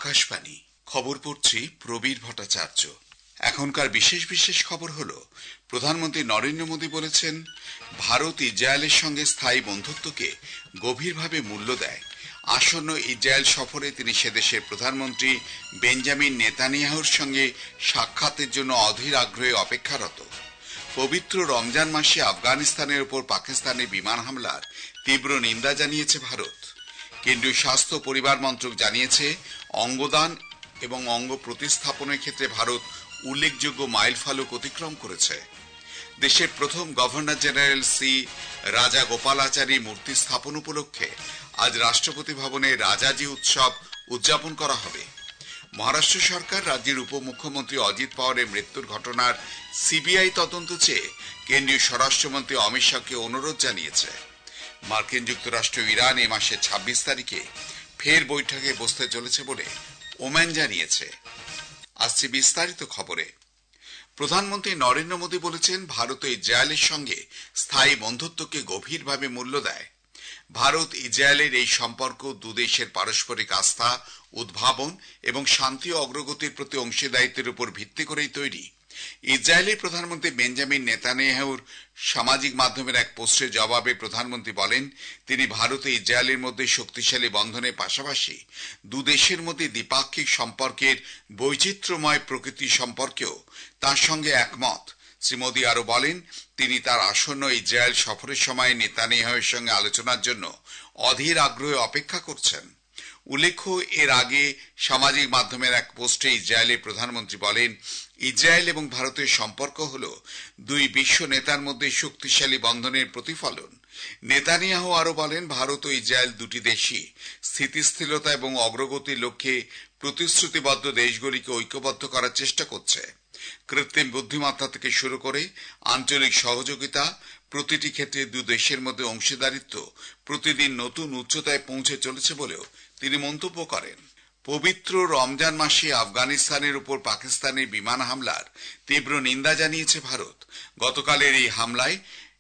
আকাশবাণী খবর পড়ছি প্রবীর ভট্টাচার্য। এখনকার বিশেষ বিশেষ খবর হলো, প্রধানমন্ত্রী নরেন্দ্র মোদী বলেছেন, ভারত ইসরায়েলের সঙ্গে স্থায়ী বন্ধুত্বকে গভীরভাবে মূল্য দেয়। আসন্ন ইসরায়েল সফরে তিনি সেদেশের প্রধানমন্ত্রী বেঞ্জামিন নেতানিয়াহুর সঙ্গে সাক্ষাতের জন্য অধীর আগ্রহে অপেক্ষারত। পবিত্র রমজান মাসে আফগানিস্তানের উপর পাকিস্তানের বিমান হামলার তীব্র নিন্দা জানিয়েছে ভারত। কেন্দ্রীয় স্বাস্থ্য পরিবার মন্ত্রক জানিয়েছে, অঙ্গদান এবং অঙ্গ প্রতিস্থাপনের ক্ষেত্রে ভারত উল্লেখযোগ্য মাইলফলক অতিক্রম করেছে। দেশের প্রথম গভর্নর জেনারেল শ্রী রাজা গোপালাচারী মূর্তি স্থাপন উপলক্ষে আজ রাষ্ট্রপতি ভবনে রাজাজি উৎসব উদযাপন করা হবে। মহারাষ্ট্র সরকার রাজ্যের উপমুখ্যমন্ত্রী অজিত পাওয়ারের মৃত্যুর ঘটনার সিবিআই তদন্ত চেয়ে কেন্দ্রীয় স্বরাষ্ট্রমন্ত্রী অমিত শাহকে অনুরোধ জানিয়েছে। মার্কিন যুক্তরাষ্ট্র ইরান এ মাসের 26 তারিখে ফের বৈঠকে বসতে চলেছে বলে ওমান জানিয়েছে। আসছে বিস্তারিত খবরে। প্রধানমন্ত্রী নরেন্দ্র মোদী বলেছেন, ভারত ইসরায়েলের সঙ্গে স্থায়ী বন্ধুত্বকে গভীরভাবে মূল্য দেয়। ভারত ইসরায়েলের এই সম্পর্ক দুদেশের পারস্পরিক আস্থা, উদ্ভাবন এবং শান্তি ও অগ্রগতির প্রতি অংশীদারিত্বের উপর ভিত্তি করেই তৈরি। ইসরায়েলের প্রধানমন্ত্রী বেঞ্জামিন নেতানিয়াহুর সামাজিক মাধ্যমের এক পোস্টের জবাবে প্রধানমন্ত্রী বলেন, তিনি ভারত ও ইসরায়েলের মধ্যে শক্তিশালী বন্ধনের পাশাপাশি দুদেশের মধ্যে দ্বিপাক্ষিক সম্পর্কের বৈচিত্র্যময় প্রকৃতি সম্পর্কেও তার সঙ্গে একমত। শ্রী মোদী আরো বলেন, তিনি তার আসন্ন ইসরায়েল সফরের সময় নেতানিয়াহুর সঙ্গে আলোচনার জন্য অধীর আগ্রহে অপেক্ষা করছেন। উল্লেখ্য, এর আগে সামাজিক মাধ্যমের এক পোস্টে ইসরায়েলের প্রধানমন্ত্রী বলেন, ইসরায়েল এবং ভারতের সম্পর্ক হল দুই বিশ্ব নেতার মধ্যে শক্তিশালী বন্ধনের প্রতিফলন। নেতানিয়াহু আরো বলেন, ভারত ও ইসরায়েল দুটি দেশই স্থিতিশীলতা এবং অগ্রগতির লক্ষ্যে প্রতিশ্রুতিবদ্ধ দেশগুলিকে ঐক্যবদ্ধ করার চেষ্টা করছে। কৃত্রিম বুদ্ধিমত্তা থেকে শুরু করে আঞ্চলিক সহযোগিতা, প্রতিটি ক্ষেত্রে দু দেশের মধ্যে অংশীদারিত্ব প্রতিদিন নতুন উচ্চতায় পৌঁছে চলেছে বলেও তিনি মন্তব্য করেন। পবিত্র রমজান মাসে আফগানিস্তানের উপর পাকিস্তানের বিমান হামলার তীব্র নিন্দা জানিয়েছে ভারত। গতকালের এই হামলায়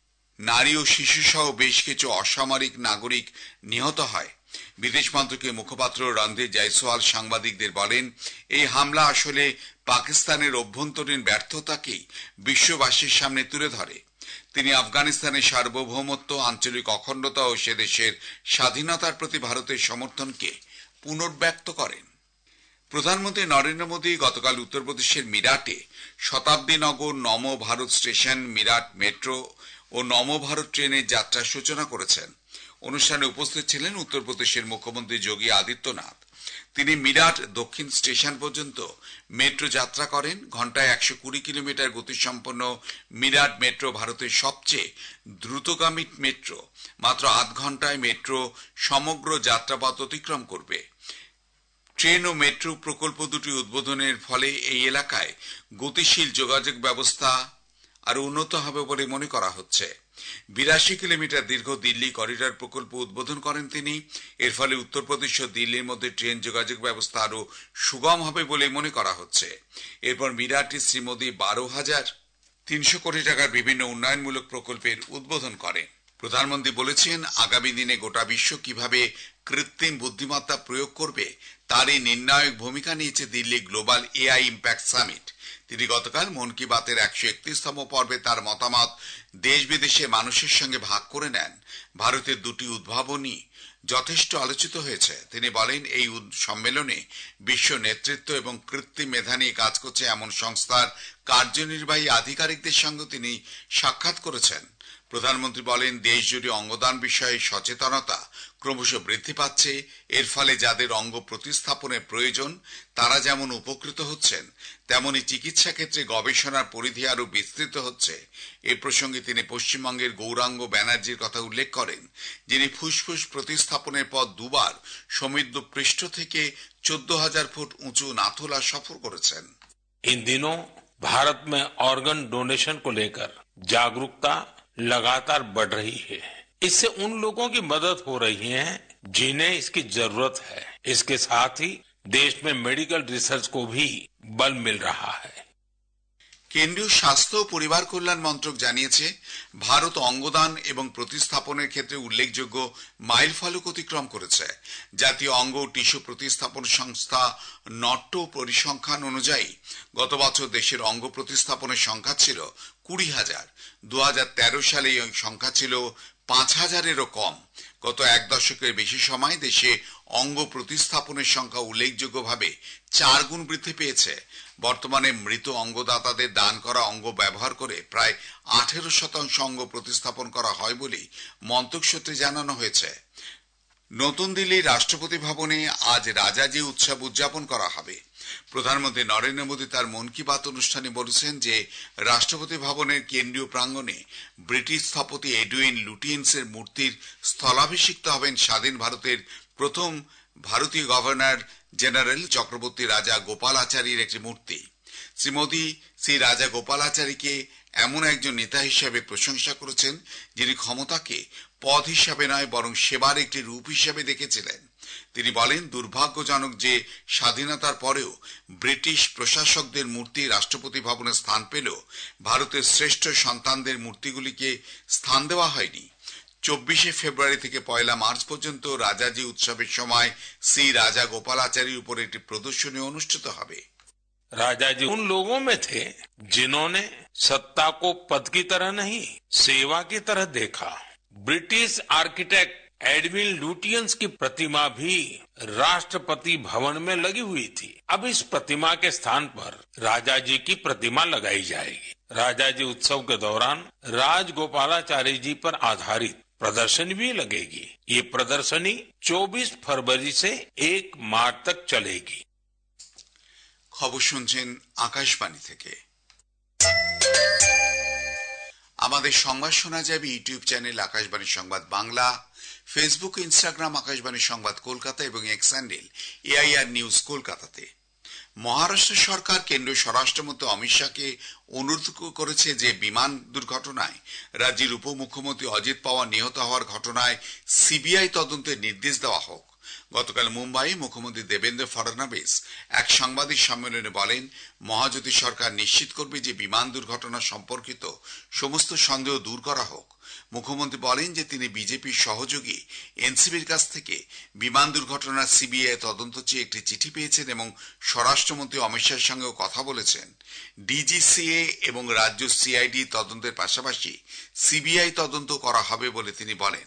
নারী ও শিশু সহ বেশ কিছু অসামরিক নাগরিক নিহত হয়। বিদেশ মন্ত্রকের মুখপাত্র রণধীর জয়সওয়াল সাংবাদিকদের বলেন, এই হামলা আসলে পাকিস্তানের অভ্যন্তরীণ ব্যর্থতাকেই বিশ্ববাসীর সামনে তুলে ধরে। তিনি আফগানিস্তানের সার্বভৌমত্ব, আঞ্চলিক অখণ্ডতা ও সে দেশের স্বাধীনতার প্রতি ভারতের সমর্থনকে পুনর্ব্যক্ত করেন। প্রধানমন্ত্রী নরেন্দ্র মোদী গতকাল উত্তরপ্রদেশের মিরাটে শতাব্দীনগর নম ভারত স্টেশন, মিরাট মেট্রো ও নম ভারত ট্রেনের যাত্রার সূচনা করেছেন। অনুষ্ঠানে উপস্থিত ছিলেন উত্তরপ্রদেশের মুখ্যমন্ত্রী যোগী আদিত্যনাথ। তিনি মিরাট দক্ষিণ স্টেশন পর্যন্ত মেট্রো যাত্রা করেন। ঘন্টায় 120 কিলোমিটার গতিসম্পন্ন মিরাট মেট্রো ভারতের সবচেয়ে দ্রুতগামী মেট্রো। মাত্র আধ ঘন্টায় মেট্রো সমগ্র যাত্রাপথ অতিক্রম করবে। ট্রেন ও মেট্রো প্রকল্প দুটি উদ্বোধনের ফলে এই এলাকায় গতিশীল যোগাযোগ ব্যবস্থা আরো উন্নত হবে বলে মনে করা হচ্ছে। 82 কিলোমিটার দীর্ঘ দিল্লি করিডর প্রকল্প উদ্বোধন করেন তিনি। এর ফলে উত্তরপ্রদেশ ও দিল্লির মধ্যে ট্রেন যোগাযোগ ব্যবস্থা আরো সুগম হবে বলে মনে করা হচ্ছে। এরপর মিরাটে শ্রী মোদী 12,300 কোটি টাকার বিভিন্ন উন্নয়নমূলক প্রকল্পের উদ্বোধন করেন। প্রধানমন্ত্রী বলেছেন, আগামী দিনে গোটা বিশ্ব কিভাবে কৃত্রিম বুদ্ধিমত্তা প্রয়োগ করবে তারই নির্ণায়ক ভূমিকা নিয়েছে Delhi global AI impact summit. তিনি গতকাল মন কি বাতের 131তম পর্বে তার মতামত দেশ বিদেশে মানুষের সঙ্গে ভাগ করে নেন। ভারতের দুটি উদ্ভাবনই যথেষ্ট আলোচিত হয়েছে। তিনি বলেন, এই সম্মেলনে বিশ্ব নেতৃত্ব এবং কৃত্রিম মেধা নিয়ে কাজ করছে এমন সংস্থার কার্যনির্বাহী আধিকারিকদের সঙ্গে তিনি সাক্ষাৎ করেছেন। প্রধানমন্ত্রী বলেন, দেশ জুড়ে অঙ্গদান বিষয়ে সচেতনতা ক্রমশ বৃদ্ধি পাচ্ছে। এর ফলে যাদের অঙ্গ প্রতিস্থাপনের প্রয়োজন তারা যেমন উপকৃত হচ্ছেন, তেমনি চিকিৎসা ক্ষেত্রে গবেষণার পরিধি আরো বিস্তৃত হচ্ছে। এ প্রসঙ্গে তিনি পশ্চিমবঙ্গের গৌরাঙ্গ ব্যানার্জির কথা উল্লেখ করেন, যিনি ফুসফুস প্রতিস্থাপনের পর দুবার সমুদ্র পৃষ্ঠ থেকে 14,000 ফুট উঁচু নাথুলা সফর করেছেন। इन दिनों भारत में ऑर्गन डोनेशन को लेकर जागरूकता लगातार बढ़ रही है। इससे उन लोगों की मदद हो रही है जिन्हें इसकी जरूरत है। इसके साथ ही देश में मेडिकल रिसर्च को भी बल मिल रहा है। কেন্দ্রীয় স্বাস্থ্য ও পরিবার কল্যাণ মন্ত্রক জানিয়েছে ভারত অঙ্গদান এবং প্রতিস্থাপনের ক্ষেত্রে উল্লেখযোগ্য মাইলফলক অতিক্রম করেছে। জাতীয় অঙ্গ ও টিস্যু প্রতিস্থাপন সংস্থা নট্টো পরিসংখ্যান অনুযায়ী গত বছর দেশের অঙ্গ প্রতিস্থাপনের সংখ্যা ছিল 20,000। 2013 সালে এই সংখ্যা ছিল 5,000-এরও কম। গত এক দশকের বেশি সময় দেশে অঙ্গ প্রতিস্থাপনের সংখ্যা উল্লেখযোগ্যভাবে 4 গুণ বৃদ্ধি পেয়েছে। বর্তমানে মৃত অঙ্গদাতাদের দান করা অঙ্গ ব্যবহার করে প্রায় 18% অঙ্গ প্রতিস্থাপন করা হয় বলে মন্ত্রক সূত্রে জানানো হয়েছে। নতুন দিল্লির রাষ্ট্রপতি ভবনে আজ রাজাজি উৎসব উদযাপন করা হবে। প্রধানমন্ত্রী নরেন্দ্র মোদী তার মন কি বাত অনুষ্ঠানে বলেছেন যে রাষ্ট্রপতি ভবনের কেন্দ্রীয় প্রাঙ্গণে ব্রিটিশ স্থপতি এডুইন লুটিয়েন্সের মূর্তির স্থলাভিষিক্ত হবেন স্বাধীন ভারতের প্রথম ভারতীয় গভর্নর জেনারেল চক্রবর্তী রাজা গোপালাচারীর একটি মূর্তি। শ্রী মোদী শ্রী রাজা গোপালাচারীকে এমন একজন নেতা হিসেবে প্রশংসা করেছেন যিনি ক্ষমতাকে পদ হিসাবে নয় বরং সেবার একটি রূপ হিসাবে দেখেছিলেন। তিনি বলেন, দুর্ভাগ্যজনক যে স্বাধীনতার পরেও ব্রিটিশ প্রশাসকদের মূর্তি রাষ্ট্রপতি ভবনে স্থান পেলেও ভারতের শ্রেষ্ঠ সন্তানদের মূর্তিগুলিকে স্থান দেওয়া হয়নি। 24 ফেব্রুয়ারি থেকে 1 মার্চ পর্যন্ত রাজাজি উৎসবের সময় শ্রী রাজা গোপালাচারীর উপর একটি প্রদর্শনী অনুষ্ঠিত হবে। राजा जी उन लोगों में थे जिन्होंने सत्ता को पद की तरह नहीं सेवा की तरह देखा। ब्रिटिश आर्किटेक्ट एडविन लुटियंस की प्रतिमा भी राष्ट्रपति भवन में लगी हुई थी। अब इस प्रतिमा के स्थान पर राजा जी की प्रतिमा लगाई जाएगी। राजा जी उत्सव के दौरान राजगोपालाचारी जी पर आधारित प्रदर्शनी भी लगेगी। ये प्रदर्शनी 24 फरवरी से 1 मार्च तक चलेगी। খবর শুনছেন আকাশবাণী থেকে। আমাদের সংবাদ শোনা যাবে YouTube channel Akashvani Sangbad Bangla, Facebook ও ইনস্টাগ্রাম আকাশবাণী সংবাদ কলকাতা এবং এক্স হ্যান্ডেল এআইআর নিউজ কলকাতাতে। মহারাষ্ট্র সরকার কেন্দ্রীয় স্বরাষ্ট্রমন্ত্রী অমিত শাহকে অনুরোধ করেছে যে বিমান দুর্ঘটনায় রাজ্যের উপমুখ্যমন্ত্রী অজিত পাওয়ার নিহত হওয়ার ঘটনায় সিবিআই তদন্তের নির্দেশ দেওয়া হোক। গতকাল মুম্বাইয়ে মুখ্যমন্ত্রী দেবেন্দ্র ফডনবিস এক সাংবাদিক সম্মেলনে বলেন, মহাজ্যোতি সরকার নিশ্চিত করবে যে বিমান দুর্ঘটনা সম্পর্কিত সমস্ত সন্দেহ দূর করা হোক। মুখ্যমন্ত্রী বলেন যে তিনি বিজেপির সহযোগী এনসিপির কাছ থেকে বিমান দুর্ঘটনার সিবিআই তদন্ত চেয়ে একটি চিঠি পেয়েছেন এবং স্বরাষ্ট্রমন্ত্রী অমিত শাহের সঙ্গেও কথা বলেছেন। ডিজিসিএ এবং রাজ্য সিআইডি তদন্তের পাশাপাশি সিবিআই তদন্ত করা হবে বলে তিনি বলেন।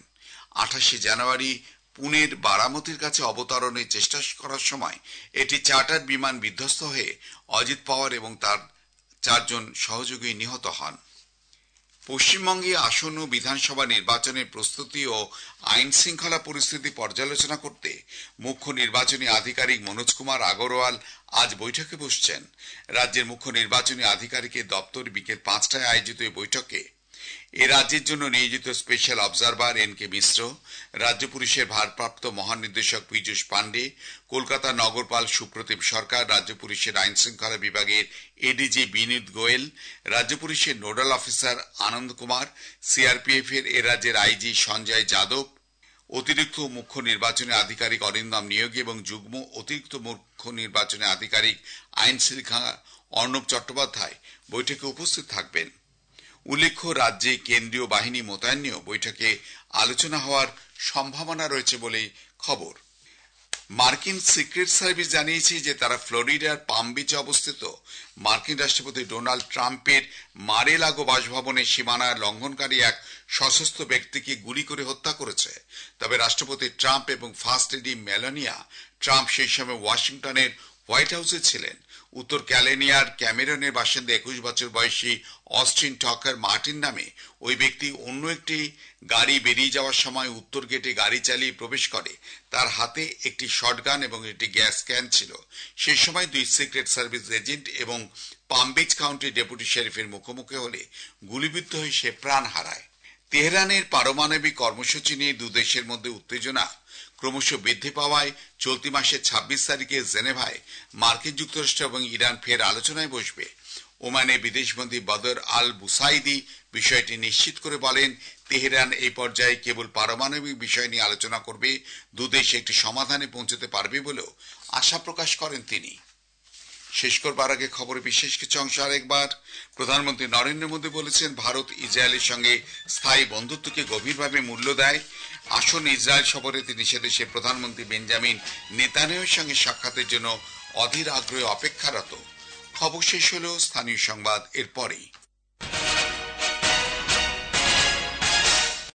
28 জানুয়ারি পুনের বারামতির কাছে অবতরণের চেষ্টা করার সময় একটি চার্টার বিমান বিধ্বস্ত হয়ে অজিত পাওয়ার এবং তার 4 জন সহযোগী নিহত হন। পশ্চিমবঙ্গে আসন্ন বিধানসভা নির্বাচনের প্রস্তুতি ও আইন শৃঙ্খলা পরিস্থিতি পর্যালোচনা করতে মুখ্য নির্বাচনী আধিকারিক মনোজ কুমার আগরওয়াল আজ বৈঠকে বসছেন। রাজ্যের মুখ্য নির্বাচনী আধিকারিকের দপ্তর বিকেল 5টায় আয়োজিত এই বৈঠকে এ রাজ্যের জন্য নিয়োজিত স্পেশাল অবজারভার এন.কে. মিশ্র, রাজ্য পুলিশের ভারপ্রাপ্ত মহানির্দেশক পীযূষ পান্ডে, কলকাতা নগরপাল সুপ্রতিম সরকার, রাজ্য পুলিশের আইন শৃঙ্খলা বিভাগের এডিজি বিনীত গোয়েল, রাজ্য পুলিশের nodal officer Anand Kumar, CRPF এর এ রাজ্যের আইজি সঞ্জয় যাদব, অতিরিক্ত মুখ্য নির্বাচনী আধিকারিক অরিন্দম নিয়োগী এবং যুগ্ম অতিরিক্ত মুখ্য নির্বাচনী আধিকারিক আইন শৃঙ্খলা অর্ণব চট্টোপাধ্যায় বৈঠকে উপস্থিত থাকবেন। উল্লেখ্য, রাজ্যে কেন্দ্রীয় বাহিনী মোতায়েন নিয়েও বৈঠকে আলোচনা হওয়ার সম্ভাবনা রয়েছে বলে খবর। মার্কিন সিক্রেট সার্ভিস জানিয়েছে যে তারা ফ্লোরিডার পাম বিচে অবস্থিত মার্কিন রাষ্ট্রপতি ডোনাল্ড ট্রাম্পের মার-এ-লাগো বাসভবনের সীমানা লঙ্ঘনকারী এক সশস্ত্র ব্যক্তিকে গুলি করে হত্যা করেছে। তবে রাষ্ট্রপতি ট্রাম্প এবং ফার্স্ট লেডি মেলানিয়া ট্রাম্প সেই সময় ওয়াশিংটনের হোয়াইট হাউসে ছিলেন। উত্তর ক্যালেনিয়ার ক্যামেরনের বাসিন্দা 21 বছর বয়সী অস্টিন টকার মার্টিন নামে ওই ব্যক্তি অন্য একটি গাড়ি বেরিয়ে যাওয়ার সময় উত্তর গেটে গাড়ি চালিয়ে প্রবেশ করে। তার হাতে একটি শটগান এবং একটি গ্যাস ক্যান ছিল। সেই সময় 2 সিক্রেট সার্ভিস এজেন্ট এবং পাম বিচ কাউন্টি ডেপুটি শেরিফের মুখোমুখি হলে গুলিবিদ্ধ হয়ে সে প্রাণ হারায়। তেহরানের পারমাণবিক কর্মসূচি নিয়ে দু দেশের মধ্যে উত্তেজনা ক্রমশ বৃদ্ধি পাওয়ায় চলতি মাসের 26 তারিখে জেনেভায় মার্কিন যুক্তরাষ্ট্র এবং ইরান ফের আলোচনায় বসবে। ওমানের বিদেশমন্ত্রী বদর আল বুসাইদি বিষয়টি নিশ্চিত করে বলেন, তেহরান এই পর্যায়ে কেবল পারমাণবিক বিষয় নিয়ে আলোচনা করবে, দুদেশ একটি সমাধানে পৌঁছতে পারবে বলেও আশা প্রকাশ করেন তিনি। শেষ করবার আগে খবরে বিশেষ কিছু অংশ আরেকবার। প্রধানমন্ত্রী নরেন্দ্র মোদী বলেছেন, ভারত ইসরায়েলের সঙ্গে স্থায়ী বন্ধুত্বকে গভীরভাবে মূল্য দেয়। আসন্ন ইসরায়েল সফরে তিনি সে দেশের প্রধানমন্ত্রী বেঞ্জামিন নেতানিয়াহুর সঙ্গে সাক্ষাতের জন্য অধীর আগ্রহে অপেক্ষারত। খবর শেষ হলো। স্থানীয় সংবাদ এরপরেই।